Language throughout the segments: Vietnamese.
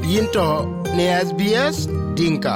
Yinto ne SBS Dinka.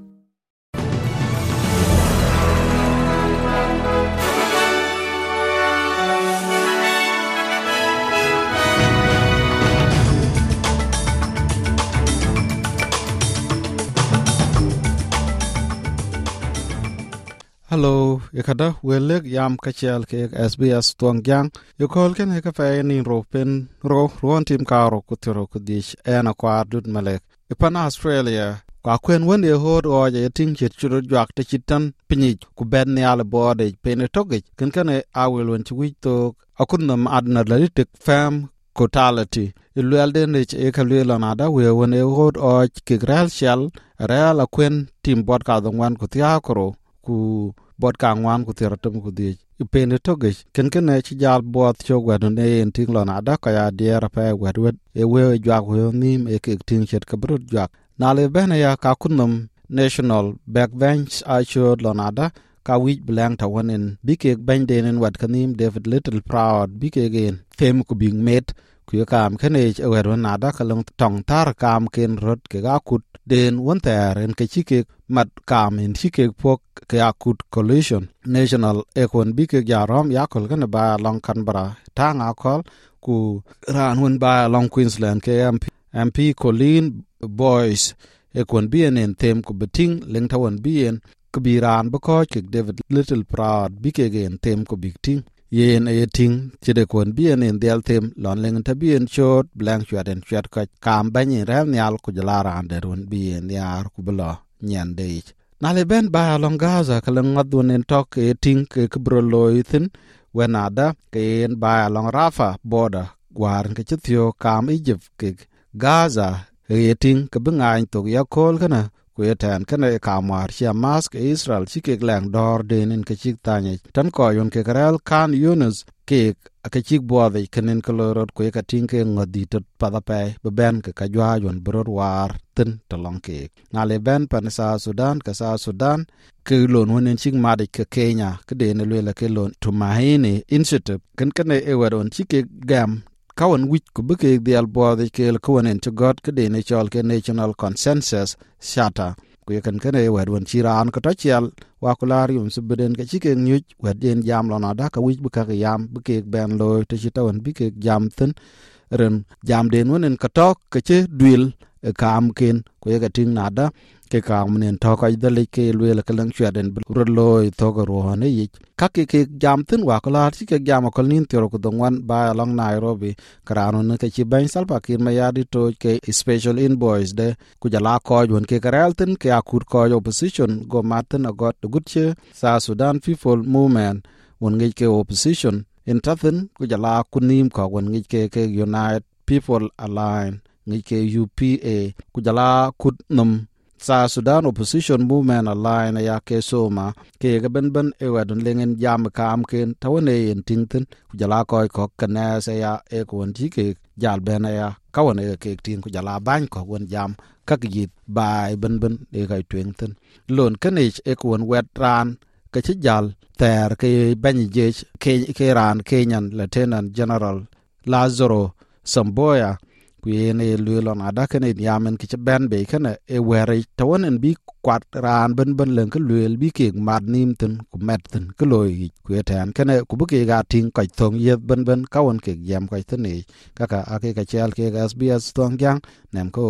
Hello, ikada welek yam kachel ke SBS Tuangyang. Yukol ken hekafe ni ropen ruan tim karo kutiro kudish ena kwa dud malek. Ipana Australia, kwa kwen wende hod oja yating chit churut juak te chitan pinyij kubed ni ala bode pene togej. Kenkane awil wen chuwich tok akunam adna lalitik fam Cotality. Ilwelde nich ekalwela nada we wene hod oj kigrel shell real akwen tim bod kadongwan kutiakoro ku bot ka ngwan ku teratum ku di ipene togish ken chi jal bot chogwado ne en ting lona da ka ya diera pa wedwed e we jwa ko nim e ke ting chet ka brut jwa na le bene ya ka kunum national backbench I showed lona da ka wij blank ta wonen bike bende nen wad kanim David Little proud bike again fem ku bing met ku kam kene e wedwa na da ka long tong tar kam ken rot ke ga kut den wonter en ke chike mat kam en chike pok ke akut coalition national ekon bike jarom yakol kana ba long Canberra tanga kol ku ran won ba long Queensland ke MP Colleen Boyce ekon bien en tem ku beting leng tawon bien kubiran bako ke David Little proud bike gen tem ku big ting yen eting chide kon bien en del tem lon leng ta bien short blank shwaden shwat ka kam banye ram nyal ku jalara anderun bien yar ku blo nyande nale ben ba long Gaza kalang ngadun en tok eting ke kbroloithin wenada ke en ba long Rafa border war ke chithio kam Egypt ke Gaza eting ke bengain to yakol kana kuyetan kana kamar chia mask Israel chike glang dor denen ke chik tanye tan ko yon ke karal kan Yunus ke chik bode kenen kolorot ku ka tinke ngodi tot padape beben ke kajwa yon bror war tin tolong ke ngale ben pansa Sudan ka sa Sudan ke lon wonen chik made ke Kenya ke de ne le ke lon Tumaini Institute ken e wadon chike gam kawan wich ku buke dial bode ke kawan to god ke de ne chol ke national consensus shata ku yekan kene wadon chiran ko tochial wa kularium subeden ke chike nyuch waden jam lona da ka wich buka yam buke ben lo to chitawan buke jam tin ren jam den wonen ka tok ke che dwil kam ken ku yega ting nada ke kam nen to ka dale ke lwela kalang chwaden roloy to go rohane yich kake ke jam tin wa kular chike jam ko nin tero ko dongwan ba long Nairobi karano ne ke chi ban salpa kin ma yadi to ke special invoice de ku jala ko jon ke karal tin ke akur ko opposition go matin agot gutche sa Sudan People Movement won ngi ke opposition in tathin ku jala kunim ko won ngi ke United People Alliance ngi ke UPA ku jala kutnum sa Sudan Opposition Movement Alliance ya ke soma ke ben e wadon lengen jam kam ken tawne en tingten kujala koy ko kana se ya e kon ti ke jal ben ya kawne ke tin kujala ban ko won jam kak yit bai ben e kai twengten lon kanich e kon wetran ke chi jal ter ke ban je ke ran Kenyan Lieutenant General Lazaro Samboya kuyene lulon adakane yamen ki ben be kana e were tawon en bi kwat ran ben len ke lul bi ke mad nim tin ku metten ke loy kuyetan kana ku buke ga ting ka thong yet ben kawon ke yam ka tne kaka ake ka chal ke SBS Tuangyang nem ko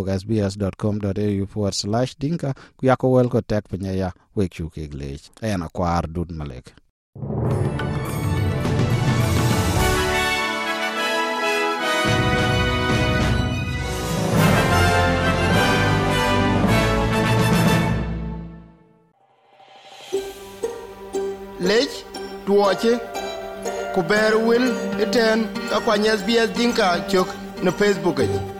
sbs.com.au/dinka ku yako wel ko tek pnya ya wek chu ke glech ena kwar dud malek lech tuoche ku ber wil iten ka kwanya SBS Dinka chok na Facebook